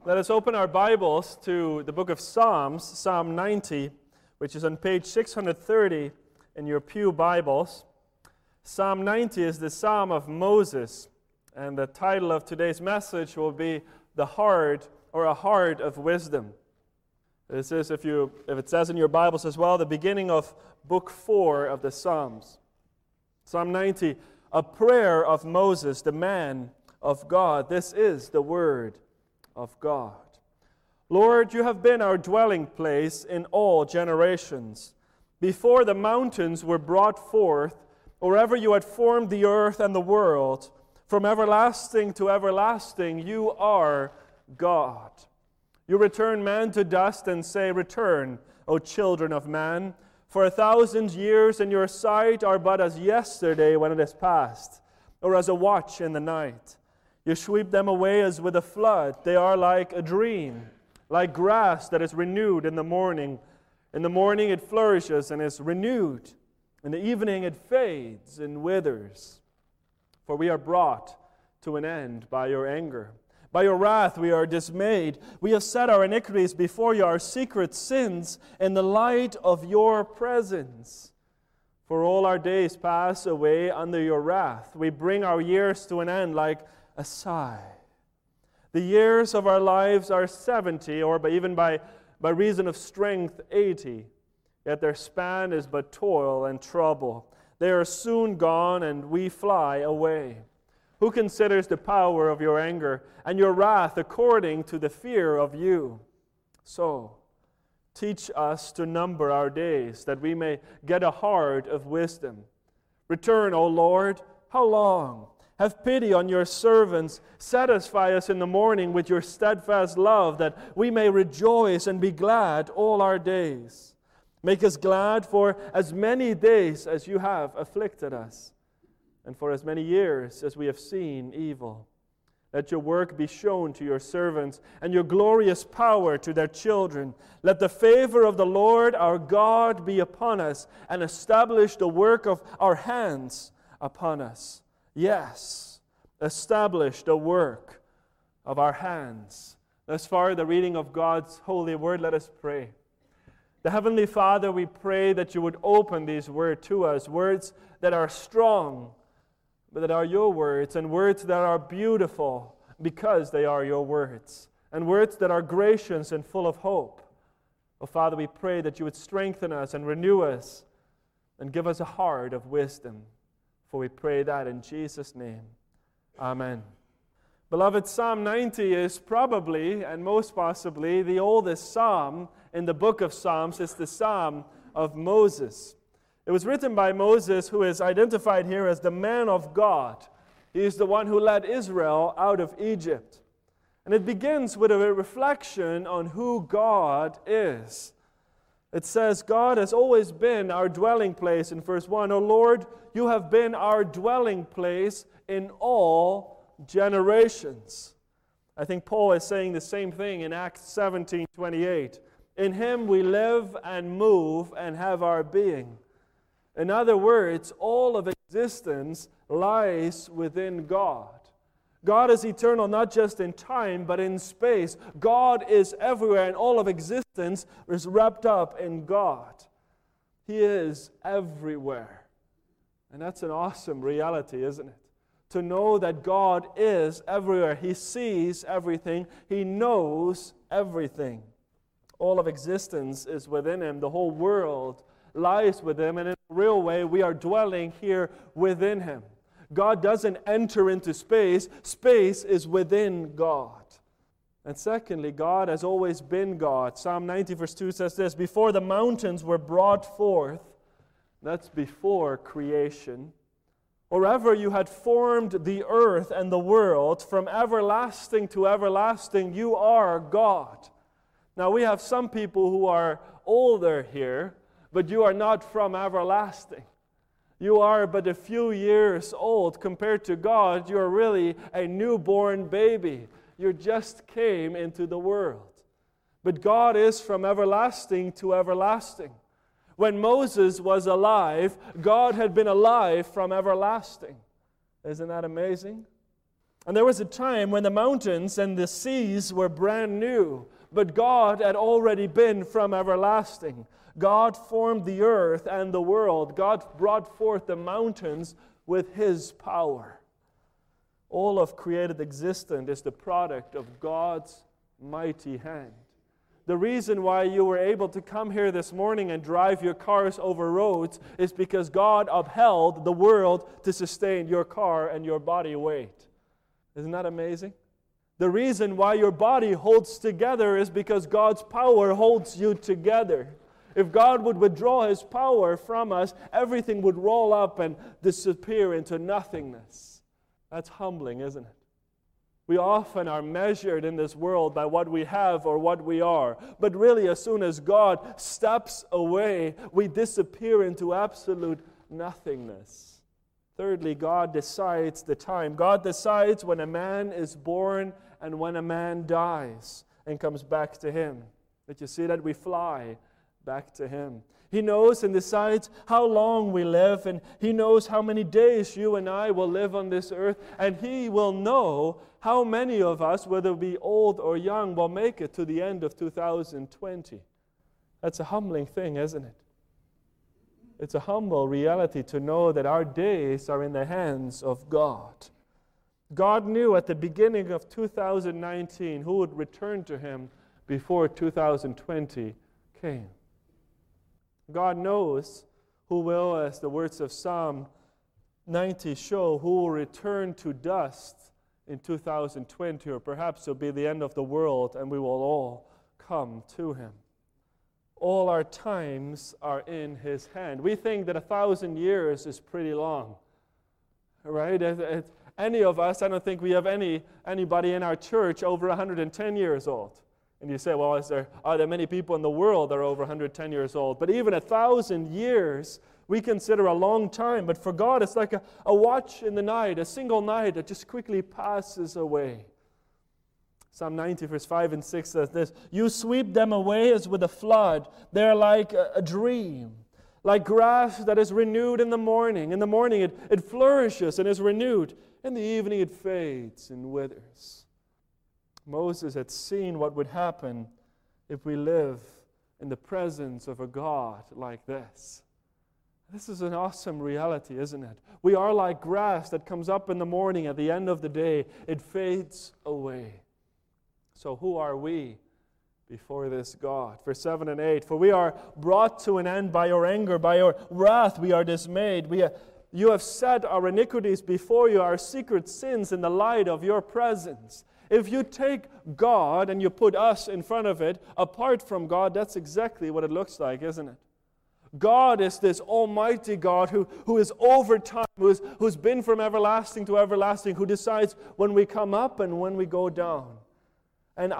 Let us open our Bibles to the book of Psalms, Psalm 90, which is on page 630 in your pew Bibles. Psalm 90 is the Psalm of Moses, and the title of today's message will be The Heart, or A Heart of Wisdom. This is, if it says in your Bibles as well, the beginning of book 4 of the Psalms. Psalm 90, a prayer of Moses, the man of God. This is the word of God. Lord, you have been our dwelling place in all generations. Before the mountains were brought forth, or ever you had formed the earth and the world, from everlasting to everlasting, you are God. You return man to dust and say, Return, O children of man, for 1,000 years in your sight are but as yesterday when it is past, or as a watch in the night. You sweep them away as with a flood. They are like a dream, like grass that is renewed in the morning. In the morning it flourishes and is renewed. In the evening it fades and withers. For we are brought to an end by your anger. By your wrath we are dismayed. We have set our iniquities before you, our secret sins, in the light of your presence. For all our days pass away under your wrath. We bring our years to an end like a sigh. The years of our lives are 70, or even by reason of strength 80. Yet their span is but toil and trouble. They are soon gone, and we fly away. Who considers the power of your anger and your wrath according to the fear of you? So, teach us to number our days, that we may get a heart of wisdom. Return, O Lord, how long? Have pity on your servants. Satisfy us in the morning with your steadfast love, that we may rejoice and be glad all our days. Make us glad for as many days as you have afflicted us, and for as many years as we have seen evil. Let your work be shown to your servants, and your glorious power to their children. Let the favor of the Lord our God be upon us, and establish the work of our hands upon us. Yes, establish the work of our hands. Thus far, the reading of God's holy word. Let us pray. The Heavenly Father, we pray that you would open these words to us, words that are strong, but that are your words, and words that are beautiful because they are your words, and words that are gracious and full of hope. Oh, Father, we pray that you would strengthen us and renew us and give us a heart of wisdom. For we pray that in Jesus' name. Amen. Beloved, Psalm 90 is probably, and most possibly, the oldest psalm in the book of Psalms. It's the Psalm of Moses. It was written by Moses, who is identified here as the man of God. He is the one who led Israel out of Egypt. And it begins with a reflection on who God is. It says, God has always been our dwelling place in verse 1. O Lord, you have been our dwelling place in all generations. I think Paul is saying the same thing in Acts 17:28. In him we live and move and have our being. In other words, all of existence lies within God. God is eternal not just in time, but in space. God is everywhere, and all of existence is wrapped up in God. He is everywhere. And that's an awesome reality, isn't it? To know that God is everywhere. He sees everything. He knows everything. All of existence is within Him. The whole world lies with Him, and in a real way, we are dwelling here within Him. God doesn't enter into space. Space is within God. And secondly, God has always been God. Psalm 90 verse 2 says this, Before the mountains were brought forth, that's before creation, or ever you had formed the earth and the world, from everlasting to everlasting, you are God. Now we have some people who are older here, but you are not from everlasting. You are but a few years old. Compared to God, you're really a newborn baby. You just came into the world. But God is from everlasting to everlasting. When Moses was alive, God had been alive from everlasting. Isn't that amazing? And there was a time when the mountains and the seas were brand new, but God had already been from everlasting. God formed the earth and the world. God brought forth the mountains with His power. All of created existence is the product of God's mighty hand. The reason why you were able to come here this morning and drive your cars over roads is because God upheld the world to sustain your car and your body weight. Isn't that amazing? The reason why your body holds together is because God's power holds you together. If God would withdraw His power from us, everything would roll up and disappear into nothingness. That's humbling, isn't it? We often are measured in this world by what we have or what we are. But really, as soon as God steps away, we disappear into absolute nothingness. Thirdly, God decides the time. God decides when a man is born and when a man dies and comes back to Him. Did you see that? We fly back to Him. He knows and decides how long we live, and He knows how many days you and I will live on this earth, and He will know how many of us, whether we be old or young, will make it to the end of 2020. That's a humbling thing, isn't it? It's a humble reality to know that our days are in the hands of God. God knew at the beginning of 2019 who would return to Him before 2020 came. God knows who will, as the words of Psalm 90 show, who will return to dust in 2020, or perhaps it'll be the end of the world and we will all come to Him. All our times are in His hand. We think that 1,000 years is pretty long, right? Any of us, I don't think we have anybody in our church over 110 years old. And you say, well, are there many people in the world that are over 110 years old? But even 1,000 years, we consider a long time. But for God, it's like a watch in the night, a single night that just quickly passes away. Psalm 90, verse 5 and 6 says this: "You sweep them away as with a flood. They're like a dream, like grass that is renewed in the morning. In the morning it flourishes and is renewed. In the evening it fades and withers." Moses had seen what would happen if we live in the presence of a God like this. This is an awesome reality, isn't it? We are like grass that comes up in the morning. At the end of the day, it fades away. So who are we before this God? Verse 7 and 8, "For we are brought to an end by your anger, by your wrath we are dismayed. You have set our iniquities before you, our secret sins in the light of your presence." If you take God and you put us in front of it, apart from God, that's exactly what it looks like, isn't it? God is this almighty God who is over time, who's been from everlasting to everlasting, who decides when we come up and when we go down. And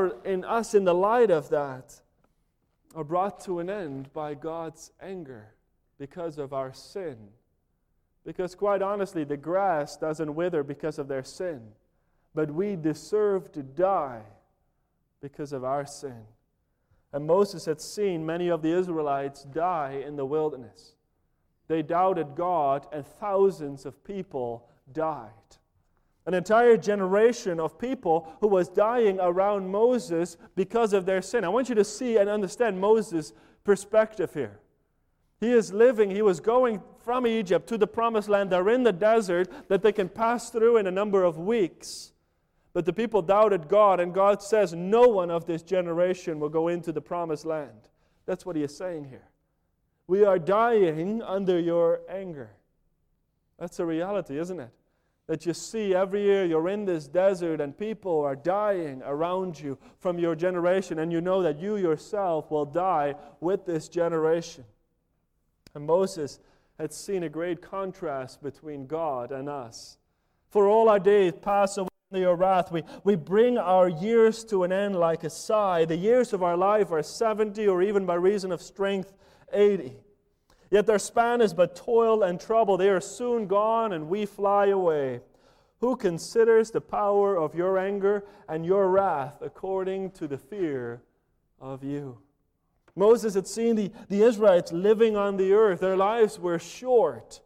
us in the light of that are brought to an end by God's anger because of our sin. Because quite honestly, the grass doesn't wither because of their sin. But we deserve to die because of our sin. And Moses had seen many of the Israelites die in the wilderness. They doubted God, and thousands of people died. An entire generation of people who was dying around Moses because of their sin. I want you to see and understand Moses' perspective here. He was going from Egypt to the promised land. They're in the desert that they can pass through in a number of weeks. But the people doubted God, and God says no one of this generation will go into the promised land. That's what He is saying here. We are dying under your anger. That's a reality, isn't it? That you see every year you're in this desert and people are dying around you from your generation, and you know that you yourself will die with this generation. And Moses had seen a great contrast between God and us. "For all our days pass away under your wrath. We bring our years to an end like a sigh. The years of our life are 70, or even by reason of strength, 80. Yet their span is but toil and trouble. They are soon gone, and we fly away. Who considers the power of your anger and your wrath according to the fear of you?" Moses had seen the Israelites living on the earth. Their lives were short.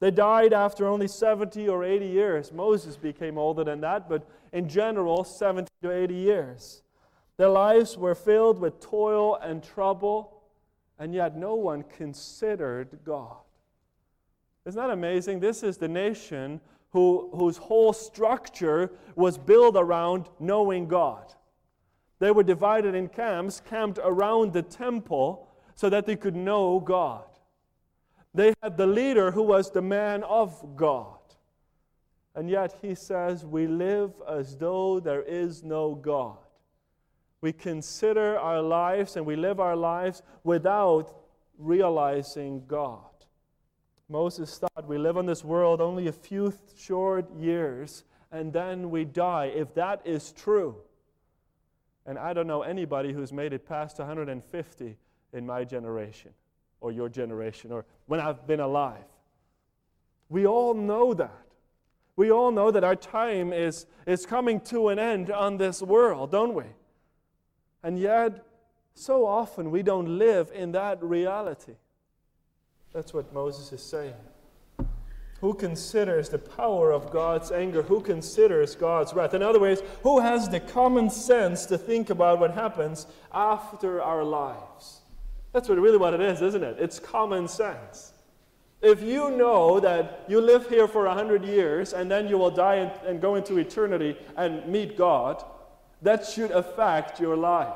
They died after only 70 or 80 years. Moses became older than that, but in general, 70 to 80 years. Their lives were filled with toil and trouble, and yet no one considered God. Isn't that amazing? This is the nation whose whole structure was built around knowing God. They were divided in camps, camped around the temple so that they could know God. They had the leader who was the man of God. And yet he says, we live as though there is no God. We consider our lives and we live our lives without realizing God. Moses thought we live on this world only a few short years and then we die. If that is true, and I don't know anybody who's made it past 150 in my generation or your generation or when I've been alive. We all know that. We all know that our time is coming to an end on this world, don't we? And yet, so often we don't live in that reality. That's what Moses is saying. Who considers the power of God's anger? Who considers God's wrath? In other words, who has the common sense to think about what happens after our lives? That's really what it is, isn't it? It's common sense. If you know that you live here for 100 years and then you will die and go into eternity and meet God, that should affect your life.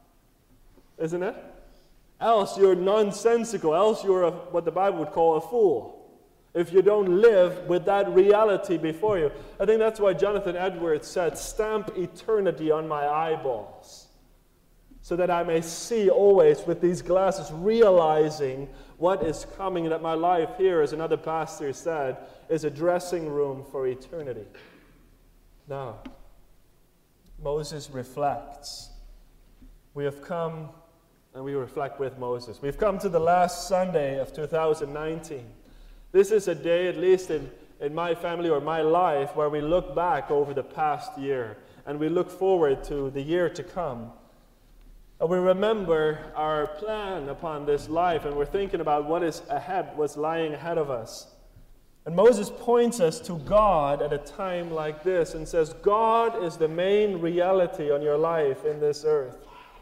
Isn't it? Else you're nonsensical. Else you're what the Bible would call a fool. If you don't live with that reality before you. I think that's why Jonathan Edwards said, stamp eternity on my eyeballs, so that I may see always with these glasses, realizing what is coming, and that my life here, as another pastor said, is a dressing room for eternity. Now, Moses reflects. We have come, and we reflect with Moses. We've come to the last Sunday of 2019. This is a day, at least in my family or my life, where we look back over the past year, and we look forward to the year to come. And we remember our plan upon this life, and we're thinking about what is ahead, what's lying ahead of us. And Moses points us to God at a time like this and says, God is the main reality on your life in this earth.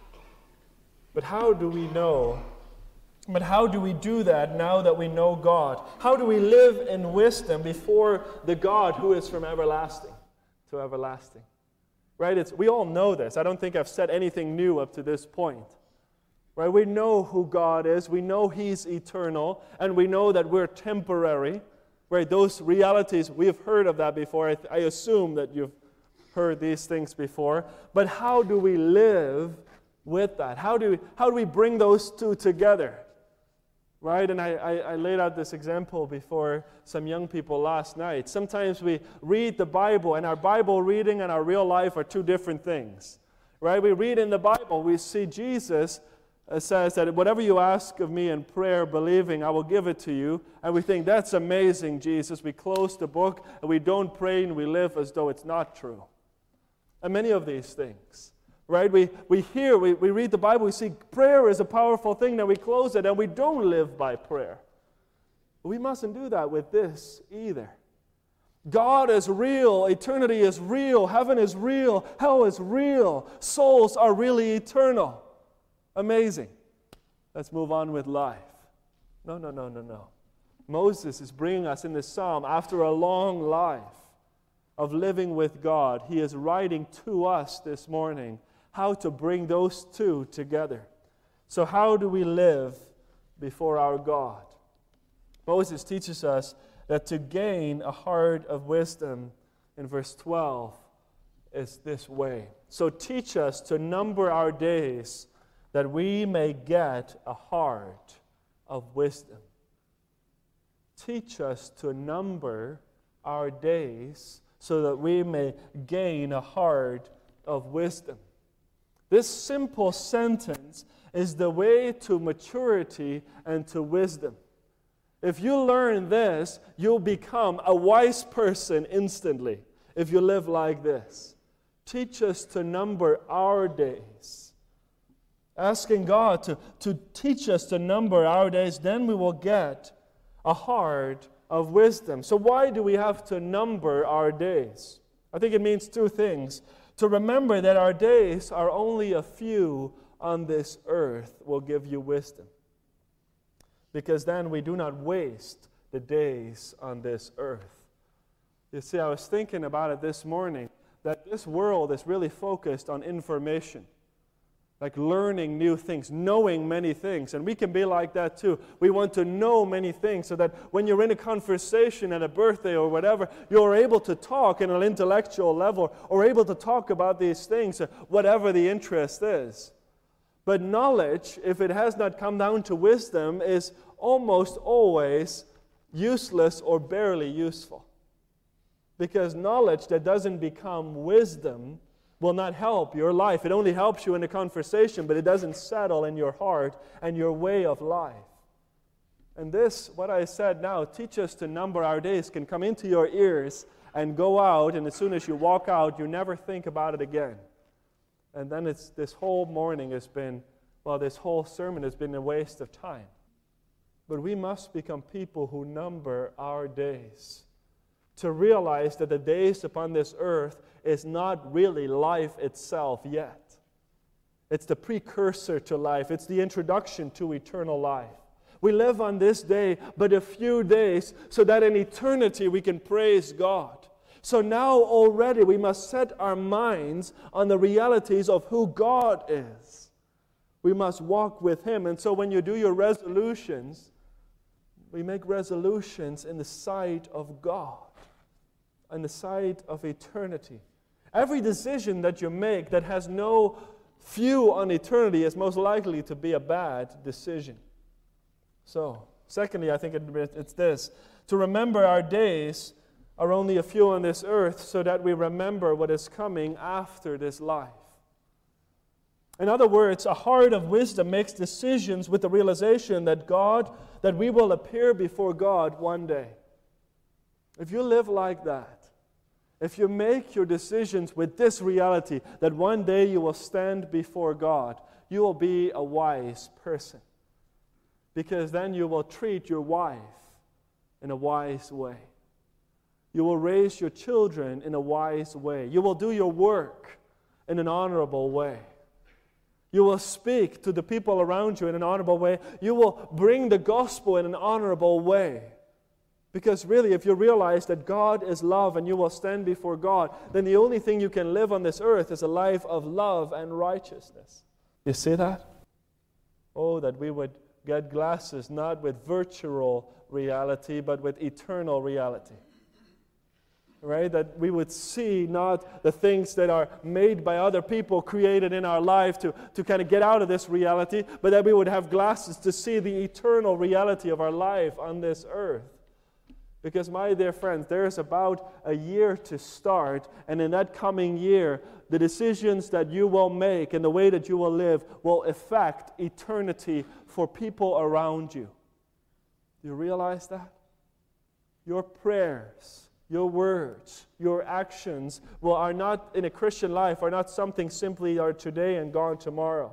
But how do we know? But how do we do that now that we know God? How do we live in wisdom before the God who is from everlasting to everlasting? Right? We all know this. I don't think I've said anything new up to this point. Right? We know who God is. We know He's eternal. And we know that we're temporary. Right? Those realities, we have heard of that before. I assume that you've heard these things before. But how do we live with that? How do we bring those two together? Right? And I laid out this example before some young people last night. Sometimes we read the Bible, and our Bible reading and our real life are two different things. Right? We read in the Bible, we see Jesus says that whatever you ask of me in prayer, believing, I will give it to you. And we think, that's amazing, Jesus. We close the book, and we don't pray, and we live as though it's not true. And many of these things. Right? We read the Bible, we see prayer is a powerful thing, then we close it and we don't live by prayer. But we mustn't do that with this either. God is real, eternity is real, heaven is real, hell is real, souls are really eternal. Amazing. Let's move on with life. No. Moses is bringing us in this psalm after a long life of living with God. He is writing to us this morning how to bring those two together. So how do we live before our God? Moses teaches us that to gain a heart of wisdom, in verse 12, is this way. So teach us to number our days, that we may get a heart of wisdom. Teach us to number our days so that we may gain a heart of wisdom. This simple sentence is the way to maturity and to wisdom. If you learn this, you'll become a wise person instantly if you live like this. Teach us to number our days. Asking God to teach us to number our days, then we will get a heart of wisdom. So why do we have to number our days? I think it means two things. To remember that our days are only a few on this earth will give you wisdom. Because then we do not waste the days on this earth. You see, I was thinking about it this morning, that this world is really focused on information. Like learning new things, knowing many things. And we can be like that too. We want to know many things so that when you're in a conversation at a birthday or whatever, you're able to talk in an intellectual level or able to talk about these things, whatever the interest is. But knowledge, if it has not come down to wisdom, is almost always useless or barely useful. Because knowledge that doesn't become wisdom will not help your life. It only helps you in a conversation, but it doesn't settle in your heart and your way of life. And this, what I said now, teach us to number our days, can come into your ears and go out, and as soon as you walk out, you never think about it again. And then this whole morning has been, this whole sermon has been a waste of time. But we must become people who number our days, to realize that the days upon this earth is not really life itself yet. It's the precursor to life. It's the introduction to eternal life. We live on this day but a few days so that in eternity we can praise God. So now already we must set our minds on the realities of who God is. We must walk with Him. And so when you do your resolutions, we make resolutions in the sight of God, in the sight of eternity. Every decision that you make that has no view on eternity is most likely to be a bad decision. So, secondly, I think it's this: to remember our days are only a few on this earth so that we remember what is coming after this life. In other words, a heart of wisdom makes decisions with the realization that we will appear before God one day. If you live like that, if you make your decisions with this reality, that one day you will stand before God, you will be a wise person. Because then you will treat your wife in a wise way. You will raise your children in a wise way. You will do your work in an honorable way. You will speak to the people around you in an honorable way. You will bring the gospel in an honorable way. Because really, if you realize that God is love and you will stand before God, then the only thing you can live on this earth is a life of love and righteousness. You see that? Oh, that we would get glasses not with virtual reality, but with eternal reality. Right? That we would see not the things that are made by other people, created in our life to kind of get out of this reality, but that we would have glasses to see the eternal reality of our life on this earth. Because, my dear friends, there is about a year to start, and in that coming year, the decisions that you will make and the way that you will live will affect eternity for people around you. Do you realize that? Your prayers, your words, your actions are not, in a Christian life, are not something simply are today and gone tomorrow.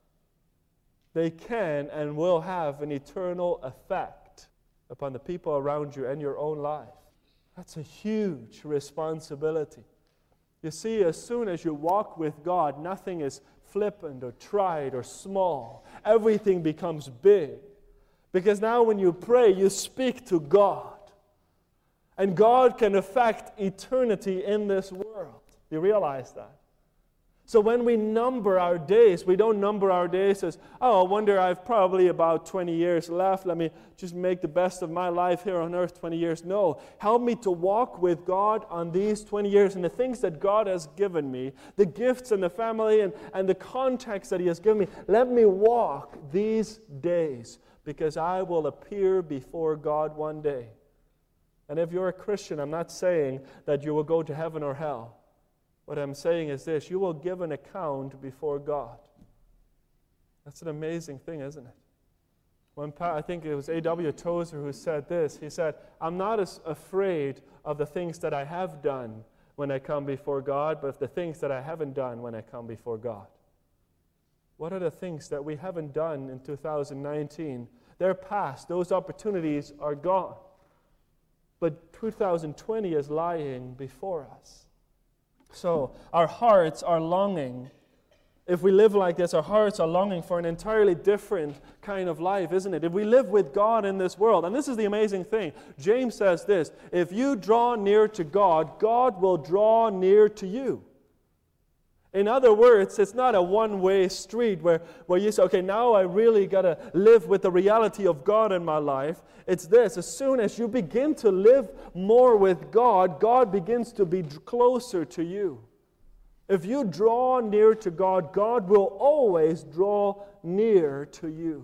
They can and will have an eternal effect upon the people around you and your own life. That's a huge responsibility. You see, as soon as you walk with God, nothing is flippant or trite or small. Everything becomes big. Because now when you pray, you speak to God. And God can affect eternity in this world. Do you realize that? So when we number our days, we don't number our days as, I wonder, I've probably about 20 years left. Let me just make the best of my life here on earth, 20 years. No, help me to walk with God on these 20 years and the things that God has given me, the gifts and the family and the context that He has given me. Let me walk these days because I will appear before God one day. And if you're a Christian, I'm not saying that you will go to heaven or hell. What I'm saying is this: you will give an account before God. That's an amazing thing, isn't it? I think it was A.W. Tozer who said this. He said, I'm not as afraid of the things that I have done when I come before God, but of the things that I haven't done when I come before God. What are the things that we haven't done in 2019? They're past. Those opportunities are gone. but 2020 is lying before us. So our hearts are longing. If we live like this, our hearts are longing for an entirely different kind of life, isn't it? If we live with God in this world, and this is the amazing thing, James says this, if you draw near to God, God will draw near to you. In other words, it's not a one-way street where you say, okay, now I really got to live with the reality of God in my life. It's this, as soon as you begin to live more with God, God begins to be closer to you. If you draw near to God, God will always draw near to you.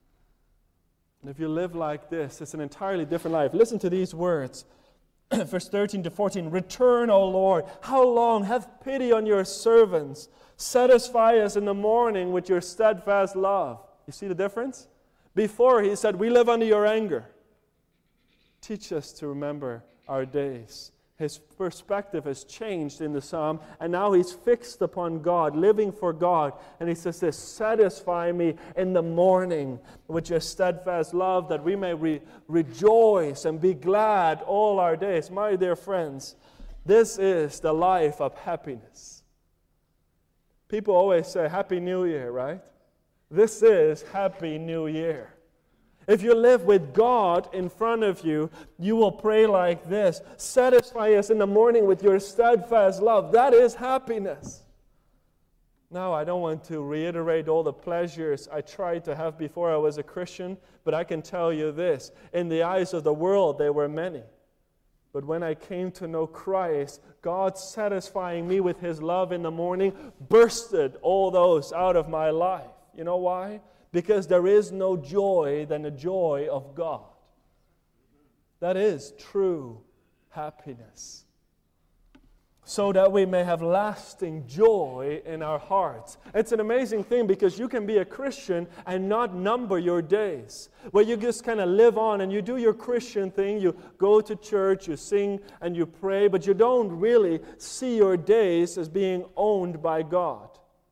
And if you live like this, it's an entirely different life. Listen to these words. Verse 13 to 14, return, O Lord. How long? Have pity on your servants. Satisfy us in the morning with your steadfast love. You see the difference? Before he said, we live under your anger. Teach us to remember our days. His perspective has changed in the psalm, and now he's fixed upon God, living for God. And he says this, satisfy me in the morning with your steadfast love, that we may rejoice and be glad all our days. My dear friends, this is the life of happiness. People always say, Happy New Year, right? This is Happy New Year. If you live with God in front of you, you will pray like this, satisfy us in the morning with your steadfast love. That is happiness. Now, I don't want to reiterate all the pleasures I tried to have before I was a Christian, but I can tell you this, in the eyes of the world, there were many. But when I came to know Christ, God satisfying me with His love in the morning bursted all those out of my life. You know why? Because there is no joy than the joy of God. That is true happiness. So that we may have lasting joy in our hearts. It's an amazing thing because you can be a Christian and not number your days. Where you just kind of live on and you do your Christian thing. You go to church, you sing and you pray, but you don't really see your days as being owned by God.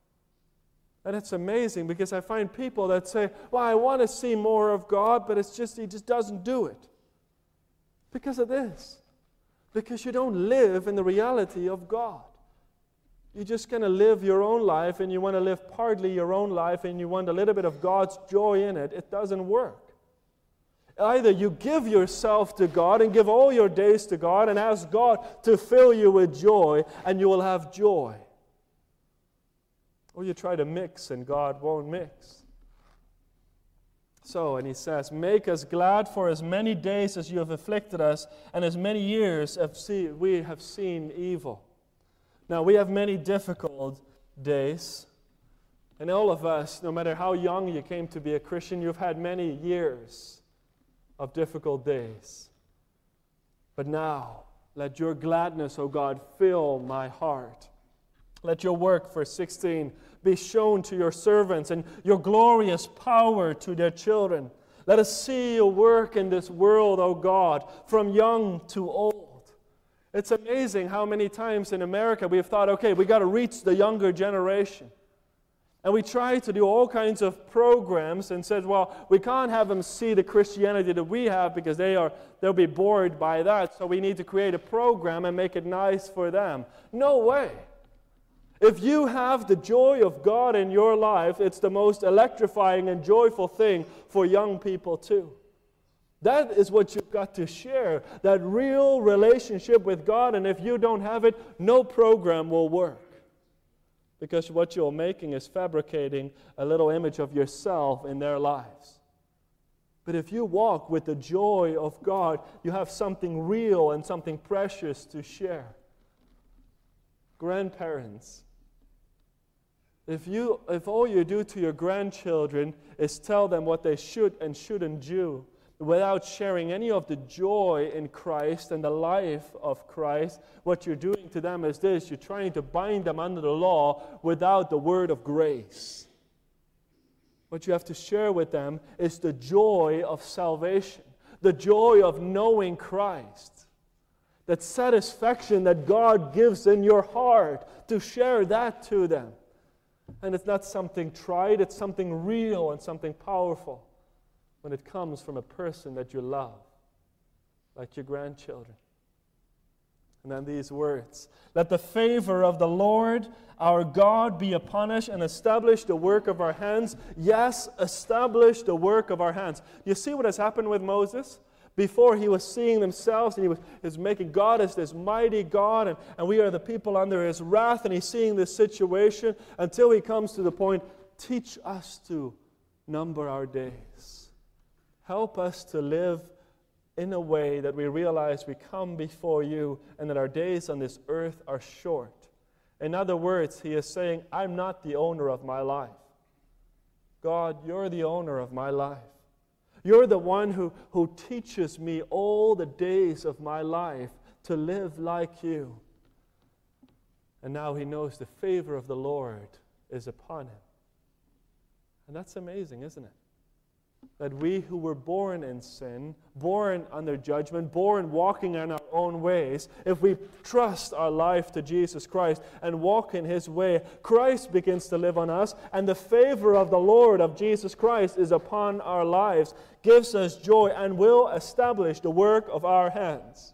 And it's amazing because I find people that say, well, I want to see more of God, but it's just He just doesn't do it. Because of this. Because you don't live in the reality of God. You're just going to live your own life and you want to live partly your own life and you want a little bit of God's joy in it. It doesn't work. Either you give yourself to God and give all your days to God and ask God to fill you with joy and you will have joy. Or you try to mix and God won't mix. So, and he says, make us glad for as many days as you have afflicted us, and as many years as we have seen evil. Now, we have many difficult days. And all of us, no matter how young you came to be a Christian, you've had many years of difficult days. But now, let your gladness, O God, fill my heart. Let your work, verse 16, be shown to your servants and your glorious power to their children. Let us see your work in this world, O God, from young to old. It's amazing how many times in America we have thought, okay, we got to reach the younger generation. And we try to do all kinds of programs and said, well, we can't have them see the Christianity that we have because they'll be bored by that. So we need to create a program and make it nice for them. No way. If you have the joy of God in your life, it's the most electrifying and joyful thing for young people too. That is what you've got to share, that real relationship with God. And if you don't have it, no program will work. Because what you're making is fabricating a little image of yourself in their lives. But if you walk with the joy of God, you have something real and something precious to share. Grandparents, if all you do to your grandchildren is tell them what they should and shouldn't do, without sharing any of the joy in Christ and the life of Christ, what you're doing to them is this: you're trying to bind them under the law without the word of grace. What you have to share with them is the joy of salvation, the joy of knowing Christ, that satisfaction that God gives in your heart, to share that to them. And it's not something tried, it's something real and something powerful when it comes from a person that you love. like your grandchildren. And then these words, let the favor of the Lord our God be upon us and establish the work of our hands. Yes, establish the work of our hands. You see what has happened with Moses? Before he was seeing themselves and he was making God as this mighty God and we are the people under his wrath, and he's seeing this situation until he comes to the point, teach us to number our days. Help us to live in a way that we realize we come before you and that our days on this earth are short. In other words, he is saying, I'm not the owner of my life. God, you're the owner of my life. You're the one who teaches me all the days of my life to live like you. And now he knows the favor of the Lord is upon him. And that's amazing, isn't it? That we who were born in sin, born under judgment, born walking in our own ways, if we trust our life to Jesus Christ and walk in his way, Christ begins to live on us, and the favor of the Lord of Jesus Christ is upon our lives, gives us joy, and will establish the work of our hands.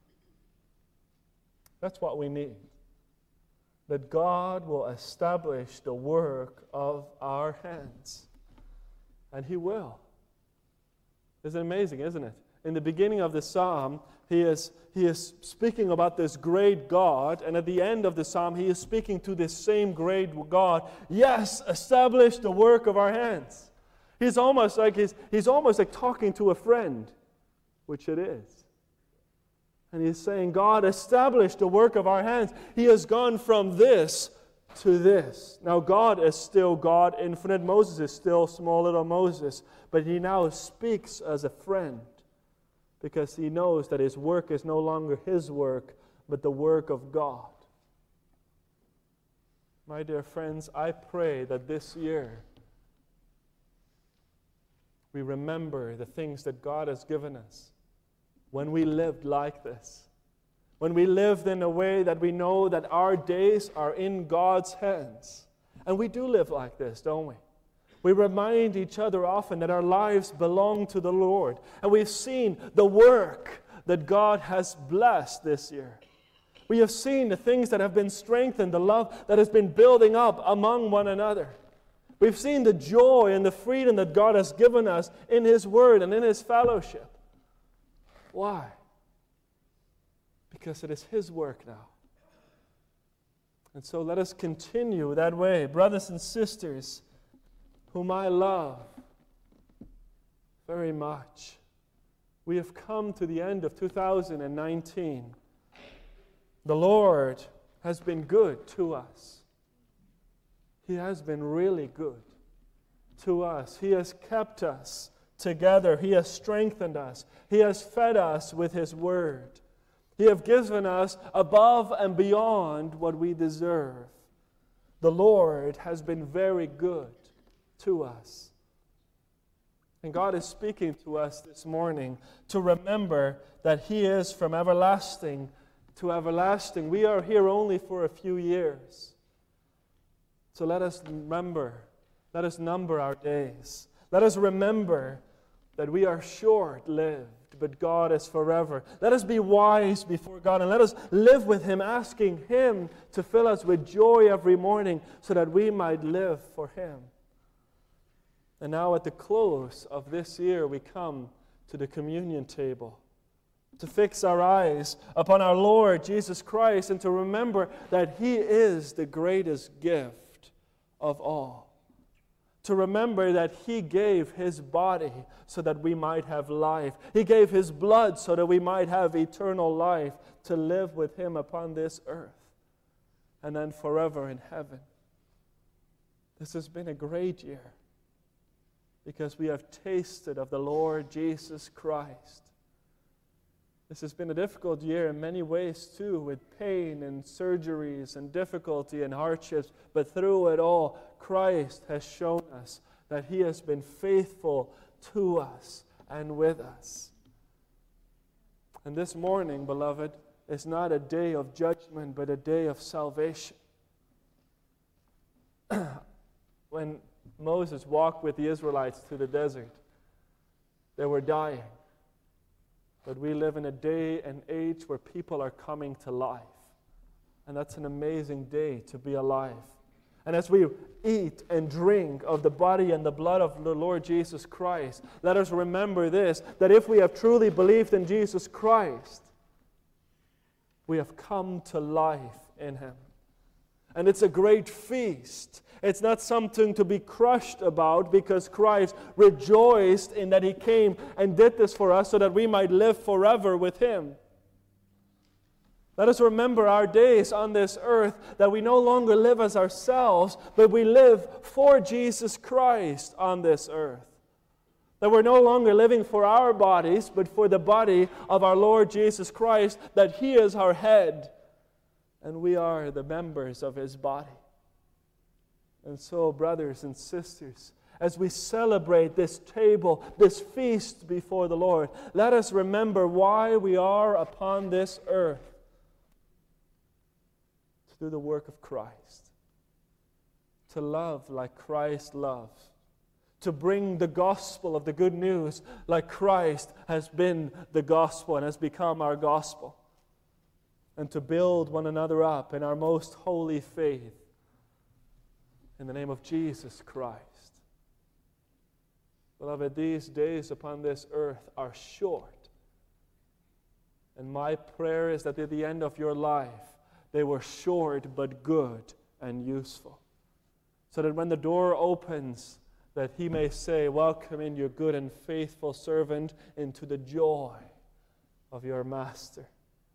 That's what we need. That God will establish the work of our hands. And he will. Isn't it amazing, isn't it? In the beginning of the psalm, he is speaking about this great God, and at the end of the psalm, he is speaking to this same great God. Yes, establish the work of our hands. He's almost like talking to a friend, which it is. And he's saying, God, establish the work of our hands. He has gone from this to this. Now God is still God infinite. Moses is still small little Moses. But he now speaks as a friend because he knows that his work is no longer his work, but the work of God. My dear friends, I pray that this year we remember the things that God has given us when we lived like this. When we lived in a way that we know that our days are in God's hands. And we do live like this, don't we? We remind each other often that our lives belong to the Lord. And we've seen the work that God has blessed this year. We have seen the things that have been strengthened, the love that has been building up among one another. We've seen the joy and the freedom that God has given us in his word and in his fellowship. Why? Because it is his work now. And so let us continue that way. Brothers and sisters, whom I love very much, we have come to the end of 2019. The Lord has been good to us. He has been really good to us. He has kept us together. He has strengthened us. He has fed us with his word. He has given us above and beyond what we deserve. The Lord has been very good to us. And God is speaking to us this morning to remember that he is from everlasting to everlasting. We are here only for a few years. So let us remember, let us number our days. Let us remember that we are short-lived, but God is forever. Let us be wise before God, and let us live with him, asking him to fill us with joy every morning so that we might live for him. And now at the close of this year, we come to the communion table to fix our eyes upon our Lord Jesus Christ and to remember that he is the greatest gift of all. To remember that he gave his body so that we might have life. He gave his blood so that we might have eternal life to live with him upon this earth and then forever in heaven. This has been a great year because we have tasted of the Lord Jesus Christ. This has been a difficult year in many ways too, with pain and surgeries and difficulty and hardships. But through it all, Christ has shown us that he has been faithful to us and with us. And this morning, beloved, is not a day of judgment, but a day of salvation. When Moses walked with the Israelites through the desert, they were dying. But we live in a day and age where people are coming to life. And that's an amazing day to be alive. And as we eat and drink of the body and the blood of the Lord Jesus Christ, let us remember this, that if we have truly believed in Jesus Christ, we have come to life in Him. And it's a great feast. It's not something to be crushed about, because Christ rejoiced in that He came and did this for us so that we might live forever with Him. Let us remember our days on this earth, that we no longer live as ourselves, but we live for Jesus Christ on this earth. That we're no longer living for our bodies, but for the body of our Lord Jesus Christ, that He is our head, and we are the members of His body. And so, brothers and sisters, as we celebrate this table, this feast before the Lord, let us remember why we are upon this earth. To do the work of Christ. To love like Christ loves. To bring the gospel of the good news like Christ has been the gospel and has become our gospel. And to build one another up in our most holy faith. In the name of Jesus Christ. Beloved, these days upon this earth are short. And my prayer is that at the end of your life, they were short but good and useful. So that when the door opens, that He may say, "Welcome in, your good and faithful servant, into the joy of your Master."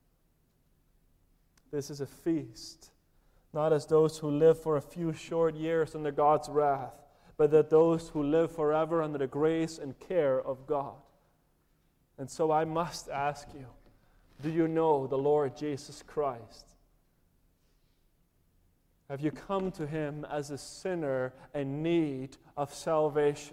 This is a feast, not as those who live for a few short years under God's wrath, but that those who live forever under the grace and care of God. And so I must ask you, do you know the Lord Jesus Christ? Have you come to Him as a sinner in need of salvation?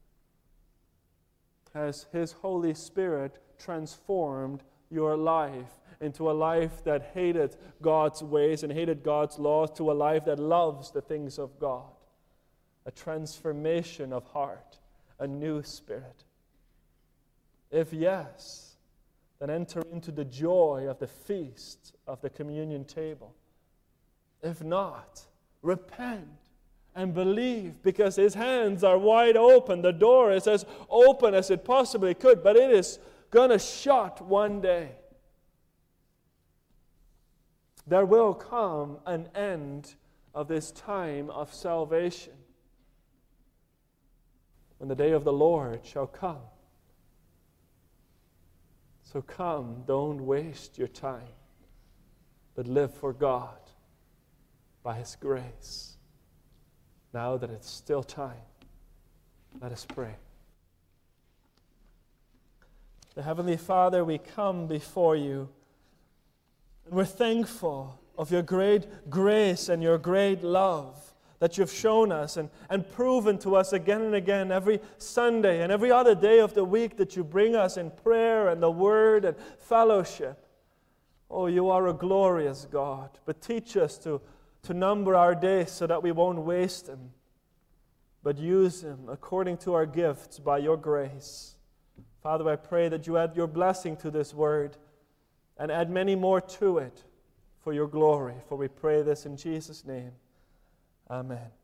Has His Holy Spirit transformed your life into a life that hated God's ways and hated God's laws, to a life that loves the things of God? A transformation of heart, a new spirit. If yes, then enter into the joy of the feast of the communion table. If not, repent and believe, because His hands are wide open. The door is as open as it possibly could, but it is going to shut one day. There will come an end of this time of salvation, when the day of the Lord shall come. So come, don't waste your time, but live for God by His grace. Now that it's still time, let us pray. The Heavenly Father, we come before You, and we're thankful of Your great grace and Your great love that You've shown us and proven to us again and again every Sunday and every other day of the week that You bring us in prayer and the Word and fellowship. Oh, You are a glorious God, but teach us to number our days so that we won't waste them, but use them according to our gifts by Your grace. Father, I pray that You add Your blessing to this word and add many more to it for Your glory. For we pray this in Jesus' name. Amen.